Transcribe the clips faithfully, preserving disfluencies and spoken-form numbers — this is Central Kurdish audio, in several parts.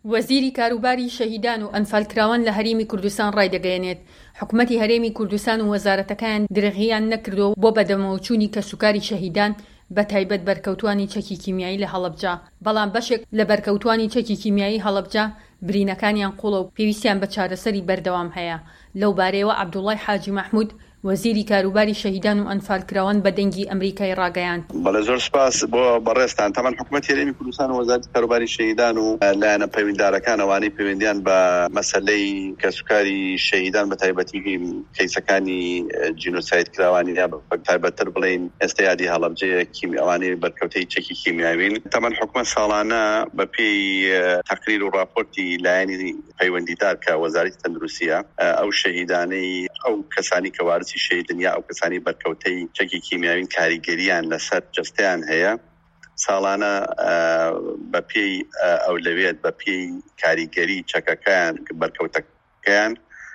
وەزیری کاروباری شەهیدان و ئەنفالکراوان لە هەرێمی کوردستان ڕایدەگەیەنێت حکوومەتی هەرێمی کوردستان و وەزارەتەکان درێغیان نەکردو بۆ بەدەمەوەچوونی کەسوکاری شەهیدان بە تایبەت بەرکەوتوانی چەکی کیمیایی لە هەڵەبجا، بەڵام بەشێک لە بەرکەوتوانی چەکی کیمیایی هەڵەبجا برینەکانیان قوڵە و پێویستیان بە چارەسەری بەردەوام هەیە. لەو بارەیەوە عەبدوڵڵای حاجی مەحموود وەزیری کاروباری شەهیدان و ئەنفالکراوان بە دەنگی ئەمریکای ڕاگەیاند. بەڵێ زۆر سپاس بۆ بەڕێستان. تەمان حکوومەتی هەرێمی کوردستان و وەزارەتی کاروباری شەهیدان و لایەنە پەیوەنددارەکان ئەوانەی پەیوەندیان بە مەسەلەی کەسوکاری شەهیدان بە تایبەتی کەیسەکانی جینۆساید کراوانی یا بە تایبەتتر بڵێن ئێستا یادی هەڵەبجەیە ئەوانەی بەرکەوتەی چەکی کیمیاوین. تەمان حکوومەت ساڵانە بە پێی تەقریر و راپۆرتی لایەنی پەیوەندیدار کە وەزارەتی تەندروستیە ئەو شەهیدانەی ئەو کەسانی کە وارسی شەهیدن یا ئەو کەسانی بەرکەوتەی چەکی کیمیاوین کاریگەریان لەسەر جەستەیان هەیە ساڵانە بە پێی ئەولەوێت بە پێی کاریگەری چەکەکەیان بەرکەوتەکەیان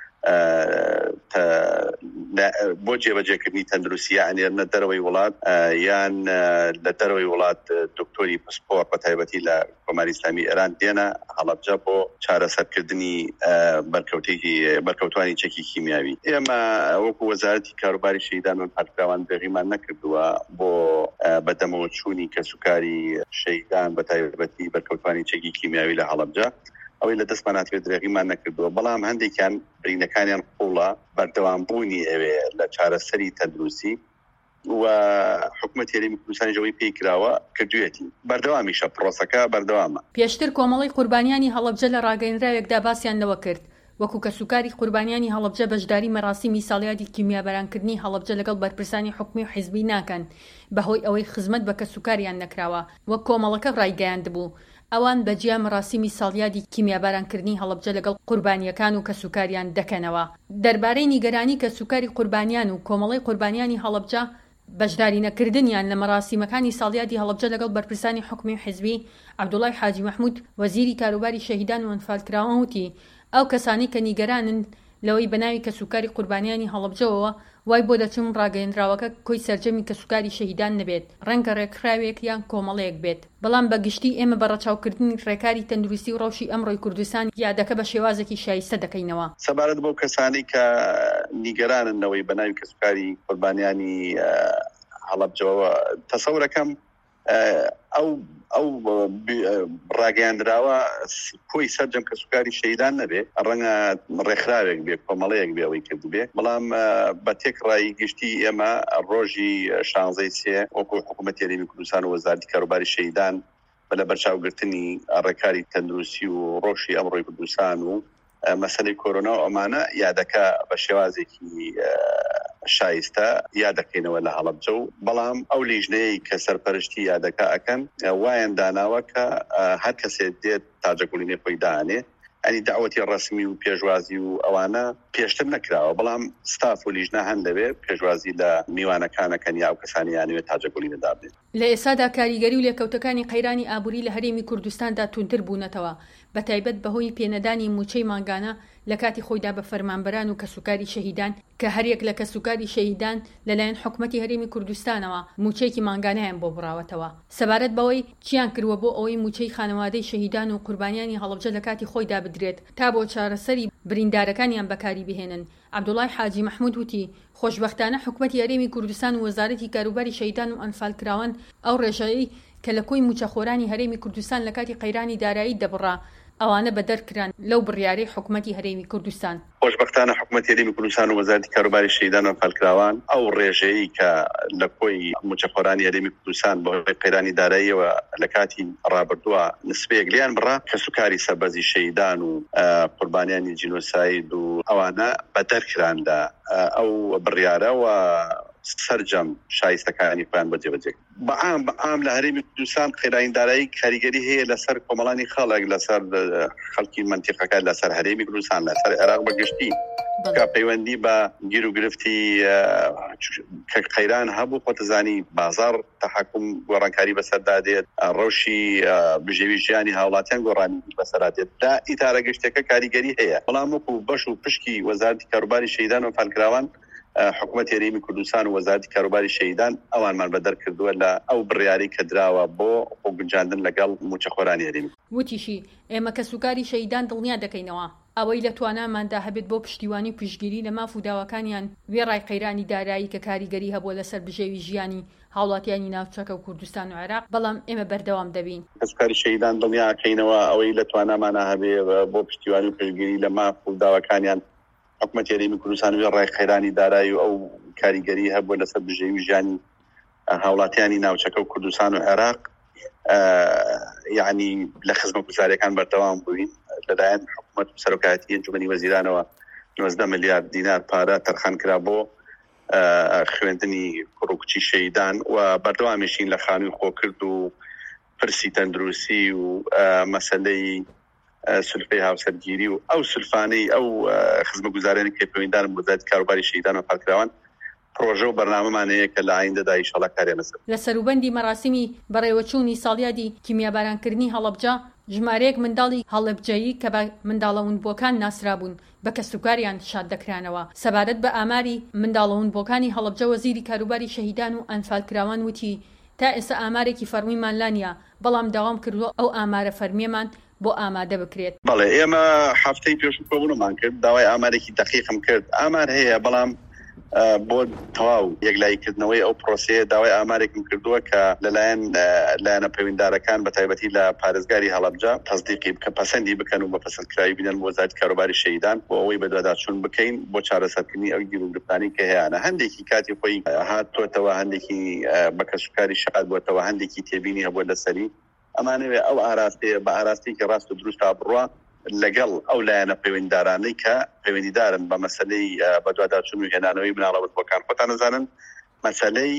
بۆ جێبەجێکردنی تەندروستی ئەنێرنە دەرەوەی وڵات یان لە دەرەوەی وڵات دکتۆری پسپۆر بە تایبەتی لە کۆماری ئیسلامی ئێران دێنە هەڵەبجە بۆ چارەسەرکردنی بەرکەوتوانی چەکی کیمیاوی. ئێمە وەکو وەزارەتی کاروباری شەهیدان و ئەنفالکراوان دەغیمان نەکردووە بۆ بەدەمەوەچوونی کەسوکاری شەهیدان بە تایبەتی بەرکەوتوانی چەکی کیمیاوی لە هەڵەبجە ئەوەی لە دەستمان هاتوێت درێغیمان نەکردووە، بەڵام هەندێکیان برینەکانیان قوڵە بەردەوامبوونی ئەوێ لە چارەسەری تەندروستی و حکوومەتی هەرێمی کوردستانی ژەوەی پێی کراوە کردوێتی بەردەوامیشە پرۆسەکە بەردەوامە. پێشتر کۆمەڵی قوربانیانی هەڵەبجە لە ڕاگەیەنراوێکدا باسییان لەوە کرد وەکو کەسوکاری قوربانیانی هەڵەبجە بەشداری مەراسیمی ساڵیادی کیمیابەرانکردنی هەڵەبجە لەگەڵ بەرپرسانی حکومی و حیزبی ناکەن بەهۆی ئەوەی خزمەت بە کەسوکاریان نەکراوە وەک کۆمەڵەکە ڕایگەیاند بوو. ئەوان بەجیا مەراسیمی ساڵیادی کیمیابارانکردنی هەڵەبجە لەگەڵ قوربانیەکان و کەسوکاریان دەکەنەوە. دەربارەی نیگەرانی کەسوکاری قوربانیان و کۆمەڵی قوربانیانی هەڵەبجە بەشداری نەکردنیان لە مەراسیمەکانی ساڵیادی هەڵەبجە لەگەڵ بەرپرسانی حکومی و حیزبی عەبدوڵڵای حاجی مەحموود وەزیری کاروباری شەهیدان و ئەنفالکراوان وتی ئەو کەسانی کە نیگەرانن لەوەی بەناوی کەسوکاری قوربانیانی هەڵەبجەوە وای بۆ دەچم ڕاگەیەنراوەکە کۆی سەرجەمی کەسوکاری شەهیدان نەبێت، ڕەنگە ڕێکخراوێک یان کۆمەڵەیەک بێت. بەڵام بەگشتی ئێمە بە ڕەچاوکردنی ڕێکاری تەندروستی و ڕەوشی ئەمڕۆی کوردستان یادەکە بە شێوازێکی شایستە دەکەینەوە. سەبارەت بۆ کەسانی کە نیگەراننەوەی بەناوی کەسوکاری قوربانیانی هەڵەبجەوە تەسەورەکەم ئەو ئەو ڕاگەیاندراوە کۆی سەرجەم کەسوکاری شەهیدان نەبێ، ڕەنگە ڕێکخراوێک بێ کۆمەڵەیەک بێ ئەوەی کرد بێ، بەڵام بە تێکڕایی گشتی ئێمە ڕۆژی شانزەی سێ وەکو حکوومەتی هەرێمی کوردستان و وەزارەتی کاروباری شەهیدان بە لە بەرچاوگرتنی ڕێکاری تەندروستی و ڕۆژی ئەمڕۆی کوردستان و مەسەلەی کۆرۆنا و ئەمانە یادەکە بە شێوازێکی شایستە یادەکەینەوە لە هەڵەبجە و بەڵام ئەو لیژنەیە کە سەرپەرشتی یادەکە ئەکەن وایان داناوە کە هەر کەسێک دێت تاجەگوڵینێ خۆی دانێ، ئەنی داوەتی ڕسمی و پێشوازی و ئەوانە پێشتر نەکراوە، بەڵام ستاف و لیژنە هەن دەبێت پێشوازی لە میوانەکانەکەن یا ئەو کەسانیانوێت تاجەگوڵینەدا بێت. لە ئێستادا کاریگەری و لێکەوتەکانی قەیرانی ئابووری لە هەرێمی کوردستاندا توندتر بوونەتەوە بە تایبەت بەهۆی پێنەدانی موچەی مانگانە لە کاتی خۆیدا بە فەرمانبەران و کەسوکاری شەهیدان کە هەرێک لە کەسوکاری شەهیدان لەلایەن حکوومەتی هەرێمی کوردستانەوە موچەیەکی مانگانەیان بۆ بڕاوەتەوە. سەبارەت بەوەی چیان کردووە بۆ ئەوەی موچەی خانەوادەی شەهیدان و قوربانیانی هەڵەبجە لە کاتی خۆیدا بدرێت تا بۆ چارەسەری بریندارەکانیان بەکاری بهێنن، عەبدوڵڵای حاجی مەحموود وتی خۆشبەختانە حکوومەتی هەرێمی کوردستان و وەزارەتی کاروباری شەهیدان و ئەنفالکراوان ئەو ڕێژەیەی کە لە کۆی موچەخۆرانی هەرێمی کوردستان لە کاتی قەیرانی دارایی دەبڕا ئەوانە بەدەرکران لەو بڕیارەی حکوومەتی هەرێمی کوردستان. خۆشبەختانە حکوومەتی هەرێمی کوردستان و وەزارەتی کاروباری شەهیدان و ئەنفالکراوان ئەو ڕێژەیەی کە لە کۆی موچەخۆرانی هەرێمی کوردستان بە قەیرانی داراییەوە لە کاتی ڕابردووە نسبەیەک لیان بڕا کەسوکاری سەربەزی شەهیدان و قوربانیانی جینۆساید و ئەوانە بەدەرکران لە ئەو بڕیارە و سەرجەم شایستەکانی خۆیان بەجێبەجێ بەعام بەعام لە هەرێمی کوردستان قەیرانیدارایی کاریگەری هەیە لەسەر کۆمەڵانی خەڵک، لەسەر خەڵکی منتیقەکە، لەسەر هەرێمی کوردستان، لەسەر عێراق بەگشتی کە پەیوەندی بە گیر و گرفتی کە قەیران هەبوو خۆتەزانی بازار تەحەکوم گۆڕانکاری بەسەردادێت، ڕەوشی بژێوی ژیانی هاوڵاتیان گۆڕانی بەسەردادێت دا ئیتارە گشتەکە کاریگەری هەیە، بەڵام وەکو بەش و پشکی وەزارەتی کاروباری شەهیدان و ئەنفالکراوان حکوومەت هەرێمی کوردستان و وەزارەتی کاروباری شەهیدان ئەوانمان بەدەر کردووە لە ئەو بڕیاری کە دراوە بۆ خۆگونجاندن لەگەڵ موچەخۆرانی هەرێمی. وتیشی ئێمە کە سوکاری شەهیدان دڵنیا دەکەینەوە ئەوەی لە تواناماندا هەبێت بۆ پشتیوانی و پشتگیری لە ماف و داواکانیان وێ ڕای قەیرانی دارایی کە کاریگەری هەبووە لەسەر بژێوی ژیانی هاوڵاتیانی ناوچەکە و کوردستان و عێراق، بەڵام ئێمە بەردەوام دەبین. سوکاری شەهیدان دڵنیاکەینەوە ئەوەی لە توانامانە هەبێ بۆ پشتیوانی و پشتگیری لە ماف و داواکانیان حکوومەت هەرێمی کوردستان وێ ڕای قەیرانی دارایی و ئەو کاریگەری هەبووە لەسەر بژێوی ژیانی هاوڵاتیانی ناوچەکە و کوردستان و عێراق یعنی لە خزمەتگوزاریەکان بەردەوام بووین لەلایەن حکوومەت و سەرۆکایەتی ئەنجومەنی وەزیرانەوە نۆزدە ملیار دینار پارە تەرخان کرا بۆ خوێندنی کوڕوکچی شەهیدان و بەردەوامیشین لە خانووی خۆکرد و پرسی تەندروستی و مەسەلەی سولفەی هاوسەرگیری و ئەو سولفانەی ئەو خزمەتگوزاریانی کە پەیوەندیدارن بۆ وەزارەتی کاروباری شەهیدان و پاڵکراوان پرۆژە و بەرنامەمانەیە کە لە ئایندەدا ئینشاڵڵا کاریان لەسەر. لە سەروبەندی مەراسیمی بەڕێوەچوونی ساڵیادی کیمیابارانکردنی هەڵەبجە ژمارەیەک منداڵی هەڵەبجەیی کە بە منداڵەوونبووەکان ناسرابوون بە کەسوکاریان شاد دەکرانەوە. سەبارەت بە ئاماری منداڵەوونبووەکانی هەڵەبجە وەزیری کاروباری شەهیدان و ئەنفالکراوان وتی تا ئێستا ئامارێکی فەرمیمان لانیە، بەڵام داوام کردووە ئەو ئامارە فەرمیێمان بۆ ئامادە بکرێت. بەڵێ ئێمە هەفتەی پێش کۆبوونمان کرد داوای ئامارێکی دقیقم کرد. ئامار هەیە بەڵام بۆ تەواو یەکلایکردنەوەی ئەو پرۆسەیە داوای ئامارێکم کردووە کە لەلایەن لایەنە پەیوەنددارەکان بە تایبەتی لە پارێزگاری هەڵەبجە تەصدیقی بکە پەسەندی بکەن و بە پەسەندکراوی بنێن بۆ وەزارەتی کاروباری شەهیدان بۆ ئەوەی بەدواداچوون بکەین بۆ چارەسەرکردنی ئەو گیرودرفتانی کە هەیەە. هەندێکی کاتی خۆی هاتوۆتەوە، هەندێکی بە کەسوکاری شاد بووەتەوە، هەندێکی تێبینی هەبووە لەسەری ئەمانەوێ ئەو ئاراستەیە بە ئاراستی کە ڕاست و دروست بڕوە لەگەڵ ئەو لایەنە پەیوەنددارانەی کە پەیوەندیدارن بە مەسەلەی بەدواداچوون و هێنانەوەی مناڵەوەتبووەکان. خۆتان دەزانن مەسەلەی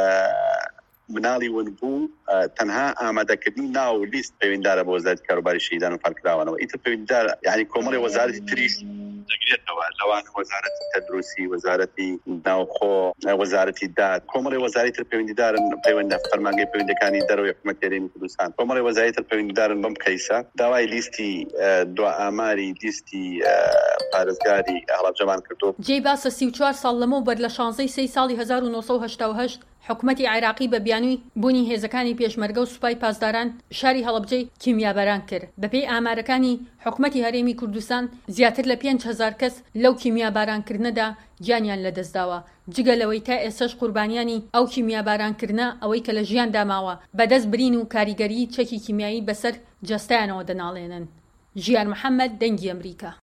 مناڵی ونبوو تەنها ئامادەکردنی ناو لیست پەیوەنددارە بە وەزارەتی کاروباری شەهیدان و پاڵکراوانەوە. ئیتر پەیوەندیدار یعنی کۆمەڵی وەزارەتی تریش دەگرێتەوە، لەوان وەزارەتی تەندروستی، وەزارەتی ناوخۆ، وەزارەتی داد، کۆمەڵی وەزاری تر پەیوەندیدارن پەیوەندە فەرمانگەی پەیوەندەکانی دەرەوەی حکوومەت هەرێمی کوردستان، کۆمەڵی وەزاری تر پەیوەندیدارن بەم کەیسە. داوای لیستی دوا ئاماری لیستی پارێزگاری هەڵەبجەمان کردو. جێی باسە سی و چوار ساڵ لەمەوبەر بەر لە شانزەی سەی ساڵی هەزار و نۆ سەد و هەشتا و هەشت حکوومەتی عێراقی بە بیانووی بوونی هێزەکانی پێشمەرگە و سوپای پاسداران شاری هەڵەبجەی کیمیابەران کرد. بەپێی ئامارەکانی حکوومەتی هەرێمی کوردستان زیاتر لە پێنج هەزار کەس لەو کیمیابارانکردنەدا گیانیان لەدەستداوە. جگە لەوەی تا ئێستاش قوربانیانی ئەو کیمیابارانکردنە ئەوەی کە لە ژیان داماوە بەدەست برین و کاریگەری چەکی کیمیایی بەسەر جەستەیانەوە دەناڵێنن. ژیان محەممەد، دەنگی ئەمریکا.